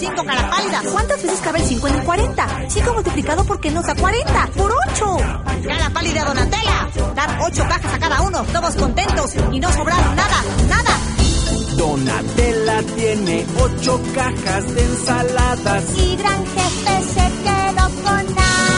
5 cara pálida. ¿Cuántas veces cabe el 5 en el 40? 5 multiplicado por qué nos da 40. ¡Por 8! Cara pálida Donatella. Dar 8 cajas a cada uno, todos contentos y no sobraron nada. Donatella tiene 8 cajas de ensaladas. Y Gran Jefe se quedó con nada.